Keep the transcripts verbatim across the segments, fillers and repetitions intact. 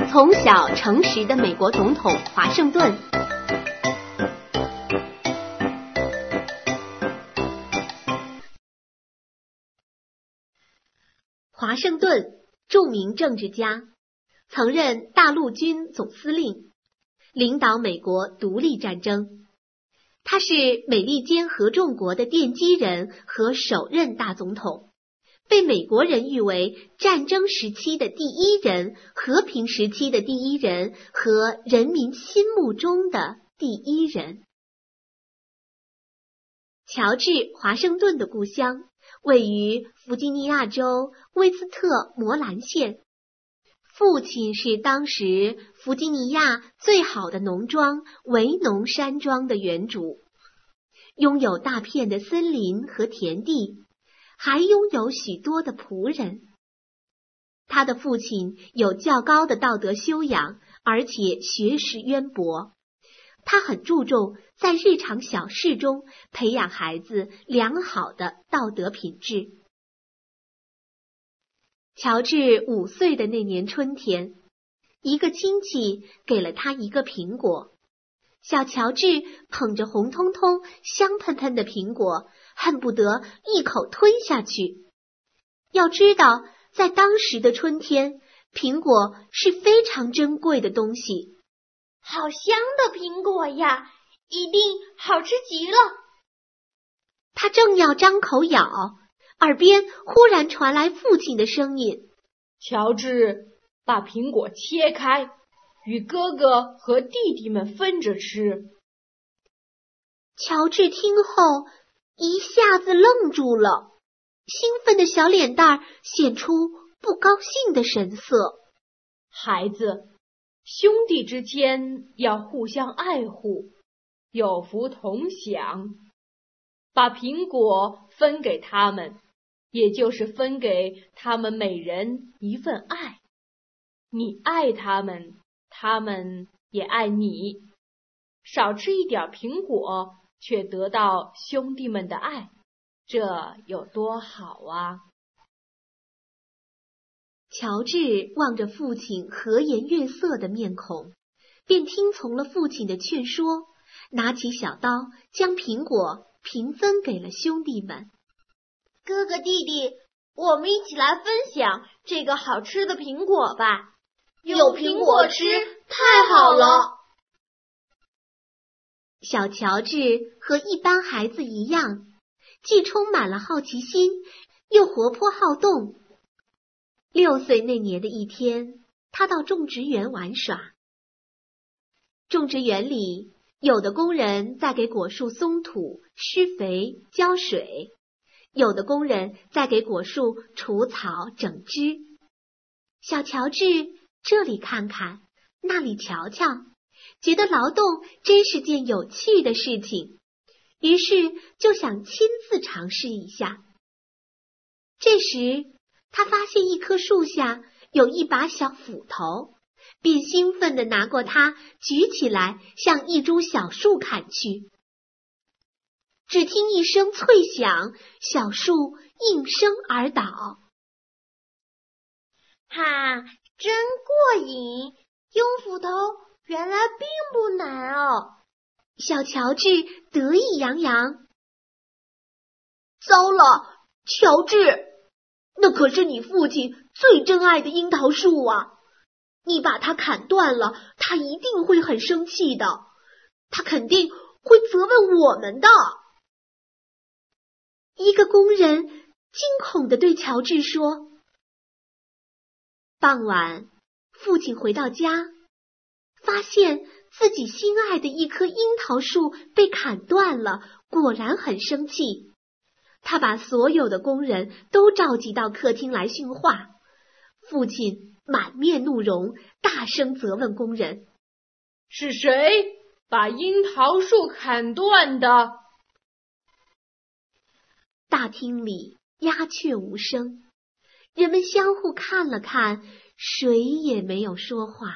从小诚实的美国总统华盛顿。华盛顿，著名政治家，曾任大陆军总司令，领导美国独立战争。他是美利坚合众国的奠基人和首任大总统，被美国人誉为战争时期的第一人、和平时期的第一人和人民心目中的第一人。乔治·华盛顿的故乡位于弗吉尼亚州威斯特摩兰县，父亲是当时弗吉尼亚最好的农庄维农山庄的园主，拥有大片的森林和田地，还拥有许多的仆人。他的父亲有较高的道德修养，而且学识渊博。他很注重在日常小事中培养孩子良好的道德品质。乔治五岁的那年春天，一个亲戚给了他一个苹果。小乔治捧着红彤彤、香喷喷的苹果，恨不得一口吞下去。要知道，在当时的春天，苹果是非常珍贵的东西。 好香的苹果呀，一定好吃极了。 他正要张口咬，耳边忽然传来父亲的声音： 乔治，把苹果切开，与哥哥和弟弟们分着吃。 乔治听后一下子愣住了，兴奋的小脸蛋显出不高兴的神色。 孩子，兄弟之间要互相爱护，有福同享。把苹果分给他们，也就是分给他们每人一份爱。你爱他们，他们也爱你。少吃一点苹果，却得到兄弟们的爱，这有多好啊！ 乔治望着父亲和颜悦色的面孔，便听从了父亲的劝说，拿起小刀将苹果平分给了兄弟们。 哥哥弟弟，我们一起来分享这个好吃的苹果吧！有苹果吃，太好了！ 小乔治和一般孩子一样，既充满了好奇心，又活泼好动。六岁那年的一天，他到种植园玩耍。种植园里，有的工人在给果树松土、施肥、浇水，有的工人在给果树除草、整枝。小乔治这里看看，那里瞧瞧，觉得劳动真是件有趣的事情，于是就想亲自尝试一下。这时，他发现一棵树下有一把小斧头，便兴奋地拿过它，举起来向一株小树砍去。只听一声脆响，小树应声而倒。 哈，真过瘾！用斧头原来并不难哦。 小乔治得意洋洋。 糟了，乔治，那可是你父亲最珍爱的樱桃树啊！你把它砍断了，他一定会很生气的，他肯定会责问我们的。 一个工人惊恐地对乔治说。傍晚，父亲回到家，发现自己心爱的一棵樱桃树被砍断了，果然很生气。他把所有的工人都召集到客厅来训话。父亲满面怒容，大声责问工人： 是谁把樱桃树砍断的？ 大厅里鸦雀无声，人们相互看了看，谁也没有说话。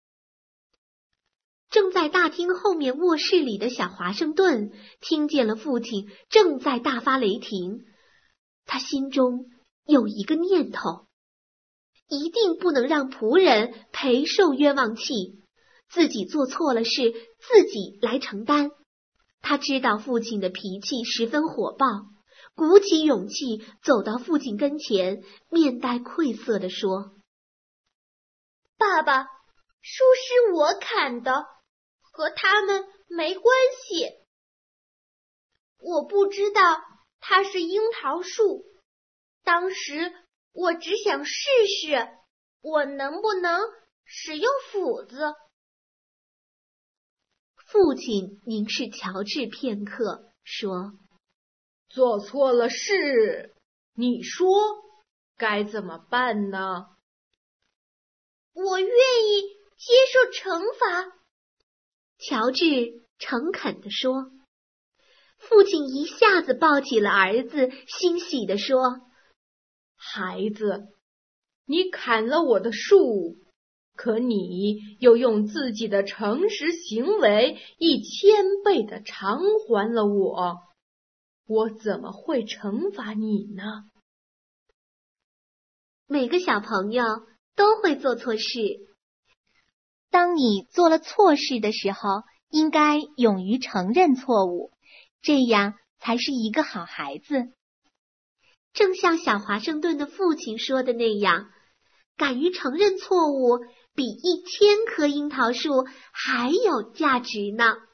正在大厅后面卧室里的小华盛顿听见了父亲正在大发雷霆，他心中有一个念头： 一定不能让仆人赔受冤枉气，自己做错了事，自己来承担。他知道父亲的脾气十分火爆，鼓起勇气走到父亲跟前，面带愧色地说： 爸爸，树是我砍的，和他们没关系。我不知道它是樱桃树，当时我只想试试，我能不能使用斧子。 父亲凝视乔治片刻，说： 做错了事，你说该怎么办呢？ 我愿意接受惩罚。 乔治诚恳地说。父亲一下子抱起了儿子，欣喜地说： 孩子，你砍了我的树，可你又用自己的诚实行为一千倍地偿还了我，我怎么会惩罚你呢？ 每个小朋友都会做错事， 当你做了错事的时候，应该勇于承认错误，这样才是一个好孩子。 正像小华盛顿的父亲说的那样，敢于承认错误，比一千棵樱桃树还有价值呢。